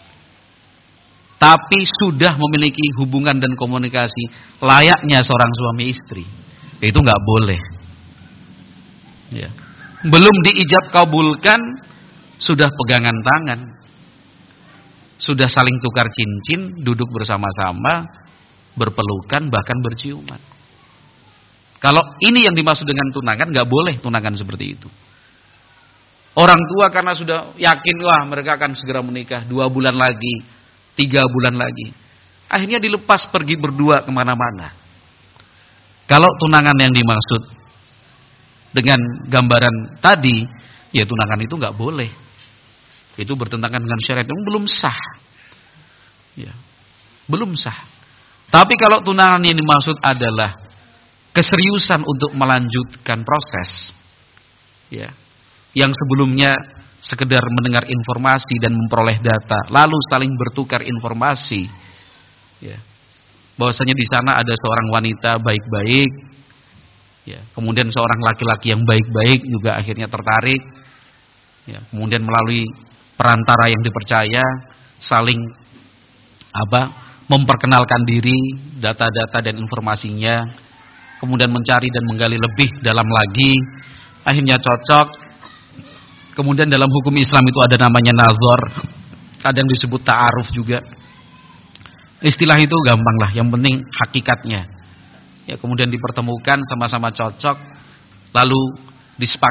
tapi sudah memiliki hubungan dan komunikasi layaknya seorang suami istri, itu nggak boleh. Ya. Belum diijab kabulkan, sudah pegangan tangan, sudah saling tukar cincin, duduk bersama-sama, berpelukan, bahkan berciuman. Kalau ini yang dimaksud dengan tunangan, nggak boleh tunangan seperti itu. Orang tua karena sudah yakin, wah mereka akan segera menikah, 2 bulan lagi, 3 bulan lagi, akhirnya dilepas pergi berdua kemana-mana. Kalau tunangan yang dimaksud dengan gambaran tadi, ya tunangan itu nggak boleh. Itu bertentangan dengan syariat, itu belum sah. Ya, belum sah. Tapi kalau tunangan yang dimaksud adalah keseriusan untuk melanjutkan proses, ya, yang sebelumnya sekedar mendengar informasi dan memperoleh data, lalu saling bertukar informasi, ya, bahwasanya di sana ada seorang wanita baik-baik, ya, kemudian seorang laki-laki yang baik-baik juga akhirnya tertarik, ya, kemudian melalui perantara yang dipercaya saling memperkenalkan diri, data-data dan informasinya, kemudian mencari dan menggali lebih dalam lagi, akhirnya cocok. Kemudian dalam hukum Islam itu ada namanya nazar, kadang disebut ta'aruf juga. Istilah itu gampang lah, yang penting hakikatnya. Ya, kemudian dipertemukan, sama-sama cocok, lalu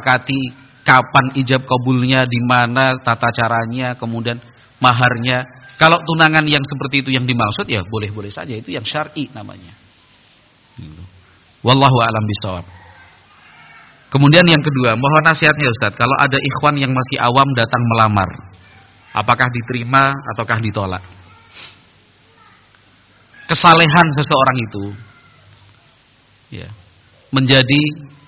disepakati kapan ijab kabulnya, di mana tata caranya, kemudian maharnya, Kalau tunangan yang seperti itu yang dimaksud, ya boleh-boleh saja, itu yang syar'i namanya. Gitu. Wallahu a'lam bishawab. Kemudian yang kedua, mohon nasihatnya Ustaz, kalau ada ikhwan yang masih awam datang melamar, apakah diterima ataukah ditolak? Kesalehan seseorang itu ya, menjadi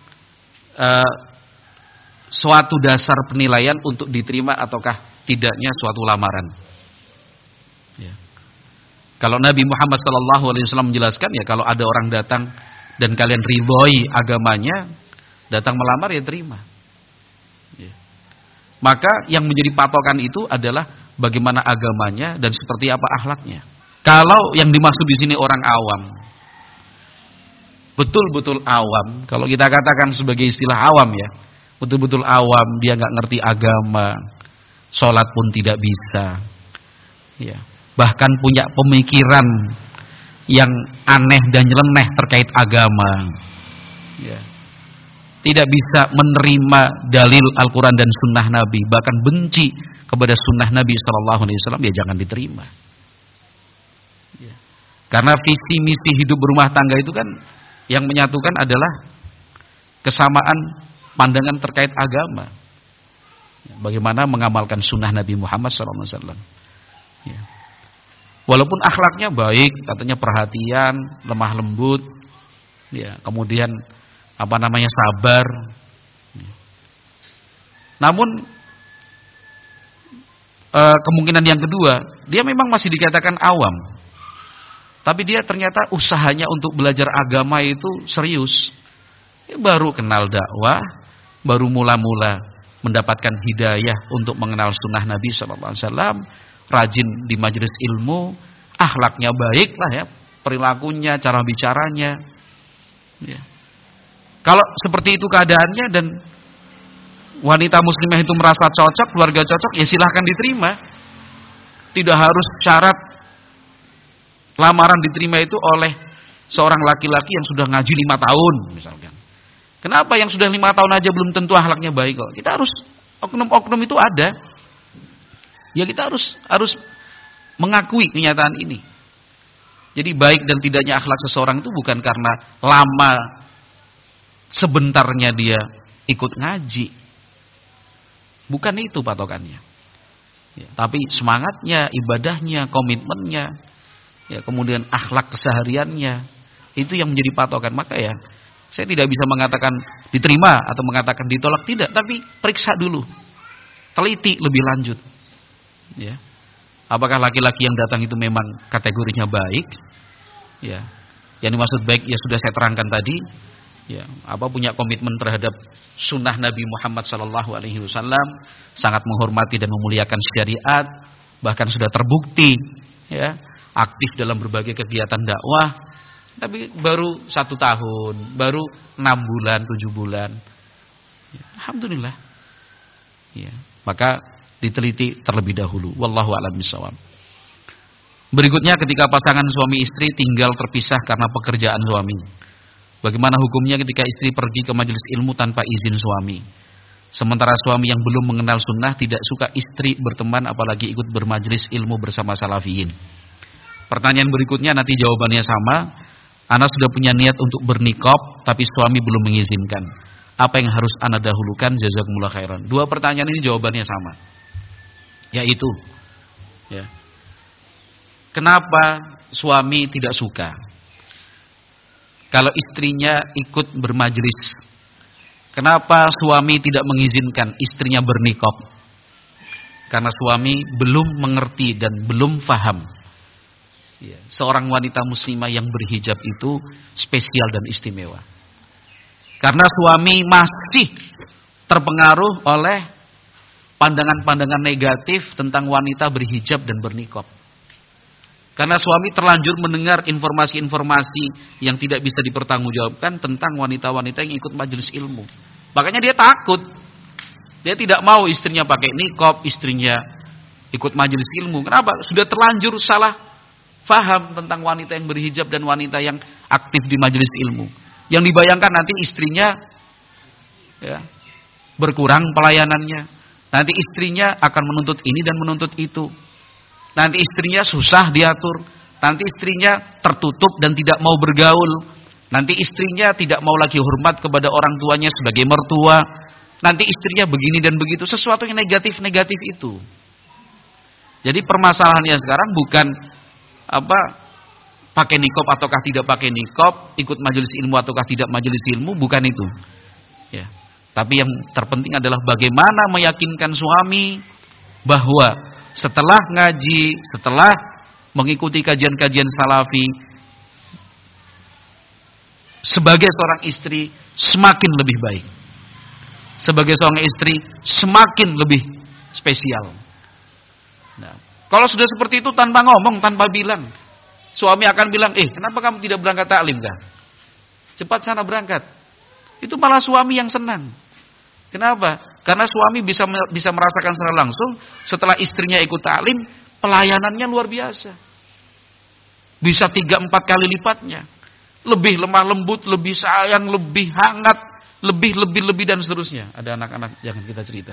suatu dasar penilaian untuk diterima ataukah tidaknya suatu lamaran. Ya. Kalau Nabi Muhammad SAW menjelaskan, ya kalau ada orang datang dan kalian ridhoi agamanya, datang melamar, ya terima. Ya. Maka yang menjadi patokan itu adalah bagaimana agamanya dan seperti apa akhlaknya. Kalau yang dimaksud di sini orang awam, betul-betul awam, kalau kita katakan sebagai istilah awam ya, betul-betul awam, dia nggak ngerti agama, sholat pun tidak bisa, ya, bahkan punya pemikiran yang aneh dan nyeleneh terkait agama, ya, tidak bisa menerima dalil Al-Quran dan Sunnah Nabi, bahkan benci kepada Sunnah Nabi SAW, ya jangan diterima. Ya. Karena visi misi hidup berumah tangga itu kan yang menyatukan adalah kesamaan pandangan terkait agama. Bagaimana mengamalkan Sunnah Nabi Muhammad SAW. Ya. Walaupun akhlaknya baik, katanya perhatian, lemah lembut, ya, kemudian sabar. Namun kemungkinan yang kedua, dia memang masih dikatakan awam, tapi dia ternyata usahanya untuk belajar agama itu serius. Dia baru kenal dakwah, baru mula-mula mendapatkan hidayah untuk mengenal Sunnah Nabi SAW, rajin di majelis ilmu, akhlaknya baik lah ya, perilakunya, cara bicaranya. Ya. Kalau seperti itu keadaannya dan wanita muslimah itu merasa cocok, keluarga cocok, ya silahkan diterima. Tidak harus syarat lamaran diterima itu oleh seorang laki-laki yang sudah ngaji 5 tahun misalkan. Kenapa yang sudah 5 tahun aja belum tentu akhlaknya baik kok? Kita harus, oknum-oknum itu ada. Ya kita harus mengakui kenyataan ini. Jadi baik dan tidaknya akhlak seseorang itu bukan karena lama sebentarnya dia ikut ngaji. Bukan itu patokannya. Ya, tapi semangatnya, ibadahnya, komitmennya, ya, kemudian akhlak kesehariannya, itu yang menjadi patokan. Maka ya, saya tidak bisa mengatakan diterima atau mengatakan ditolak, tidak. Tapi periksa dulu, teliti lebih lanjut. Ya, apakah laki-laki yang datang itu memang kategorinya baik? Ya, yang dimaksud baik ya sudah saya terangkan tadi. Ya, punya komitmen terhadap Sunnah Nabi Muhammad SAW, sangat menghormati dan memuliakan syariat, bahkan sudah terbukti, ya, aktif dalam berbagai kegiatan dakwah. Tapi baru 1 tahun, baru 6 bulan, 7 bulan. Ya, alhamdulillah. Ya, maka diteliti terlebih dahulu. Wallahu a'lam bishawab. Berikutnya, ketika pasangan suami istri tinggal terpisah karena pekerjaan suami. Bagaimana hukumnya ketika istri pergi ke majelis ilmu tanpa izin suami? Sementara suami yang belum mengenal sunnah tidak suka istri berteman apalagi ikut bermajelis ilmu bersama salafiyin. Pertanyaan berikutnya nanti jawabannya sama. Ana sudah punya niat untuk bernikah tapi suami belum mengizinkan. Apa yang harus ana dahulukan? Jazakumullah khairan. 2 pertanyaan ini jawabannya sama. Yaitu, ya, kenapa suami tidak suka kalau istrinya ikut bermajelis? Kenapa suami tidak mengizinkan istrinya bernikah? Karena suami belum mengerti dan belum faham. Ya, seorang wanita muslimah yang berhijab itu spesial dan istimewa. Karena suami masih terpengaruh oleh pandangan-pandangan negatif tentang wanita berhijab dan bernikah. Karena suami terlanjur mendengar informasi-informasi yang tidak bisa dipertanggungjawabkan tentang wanita-wanita yang ikut majelis ilmu. Makanya dia takut. Dia tidak mau istrinya pakai niqab, istrinya ikut majelis ilmu. Kenapa? Sudah terlanjur salah faham tentang wanita yang berhijab dan wanita yang aktif di majelis ilmu. Yang dibayangkan nanti istrinya, ya, berkurang pelayanannya. Nanti istrinya akan menuntut ini dan menuntut itu. Nanti istrinya susah diatur. Nanti istrinya tertutup dan tidak mau bergaul. Nanti istrinya tidak mau lagi hormat kepada orang tuanya sebagai mertua. Nanti istrinya begini dan begitu. Sesuatu yang negatif-negatif itu. Jadi permasalahannya sekarang bukan pakai nikob ataukah tidak pakai nikob, ikut majelis ilmu ataukah tidak majelis ilmu, bukan itu. Ya. Tapi yang terpenting adalah bagaimana meyakinkan suami bahwa setelah ngaji, setelah mengikuti kajian-kajian salafi, sebagai seorang istri semakin lebih baik. Sebagai seorang istri semakin lebih spesial. Nah, kalau sudah seperti itu tanpa ngomong, tanpa bilang, suami akan bilang, kenapa kamu tidak berangkat taklim kah? Cepat sana berangkat. Itu malah suami yang senang. Kenapa? Karena suami bisa merasakan secara langsung setelah istrinya ikut taklim, pelayanannya luar biasa. Bisa 3-4 kali lipatnya. Lebih lemah lembut, lebih sayang, lebih hangat, lebih dan seterusnya. Ada anak-anak, jangan kita cerita.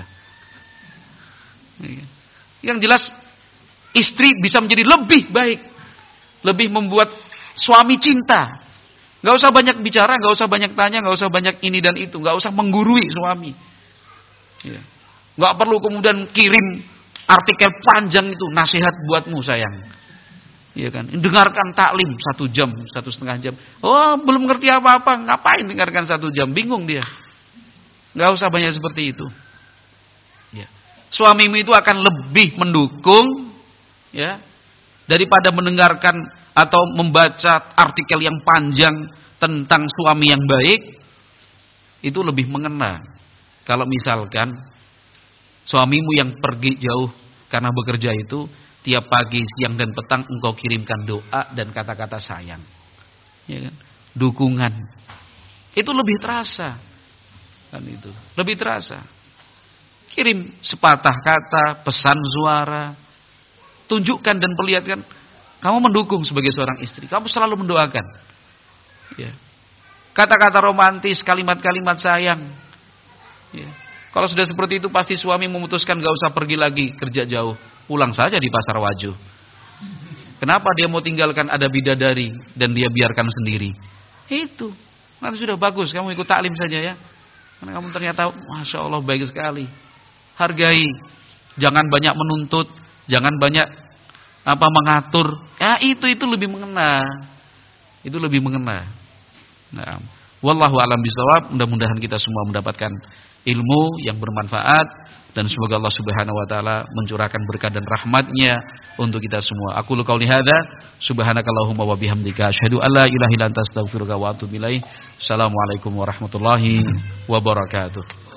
Yang jelas istri bisa menjadi lebih baik, lebih membuat suami cinta. Gak usah banyak bicara, gak usah banyak tanya, gak usah banyak ini dan itu, gak usah menggurui suami. Gak perlu kemudian kirim artikel panjang itu, nasihat buatmu sayang. Iya kan? Dengarkan taklim 1 jam, 1,5 jam. Oh, belum ngerti apa-apa, ngapain dengarkan 1 jam? Bingung dia. Gak usah banyak seperti itu. Ya. Suamimu itu akan lebih mendukung, ya, daripada mendengarkan atau membaca artikel yang panjang tentang suami yang baik. Itu lebih mengena. Kalau misalkan suamimu yang pergi jauh karena bekerja itu, tiap pagi, siang dan petang engkau kirimkan doa dan kata-kata sayang, ya kan? Dukungan. Itu lebih terasa. Kan itu. Lebih terasa. Kirim sepatah kata, pesan suara. Tunjukkan dan perlihatkan kamu mendukung sebagai seorang istri. Kamu selalu mendoakan. Ya. Kata-kata romantis, kalimat-kalimat sayang. Ya. Kalau sudah seperti itu pasti suami memutuskan gak usah pergi lagi kerja jauh. Pulang saja di Pasar Wajo. Kenapa dia mau tinggalkan ada bidadari dan dia biarkan sendiri? Itu. Nanti sudah bagus, kamu ikut taklim saja ya. Karena kamu ternyata Masya Allah baik sekali. Hargai. Jangan banyak menuntut, jangan banyak mengatur. Ya itu lebih mengena. Itu lebih mengena. Nah, wallahu a'lam bishawab. Mudah-mudahan kita semua mendapatkan ilmu yang bermanfaat. Dan semoga Allah Subhanahu wa taala mencurahkan berkah dan rahmatnya untuk kita semua. Aku qauli hadza subhanakallahumma wa bihamdika asyhadu an la ilaha illa anta astaghfiruka wa atubu ilaik. Assalamualaikum warahmatullahi wabarakatuh.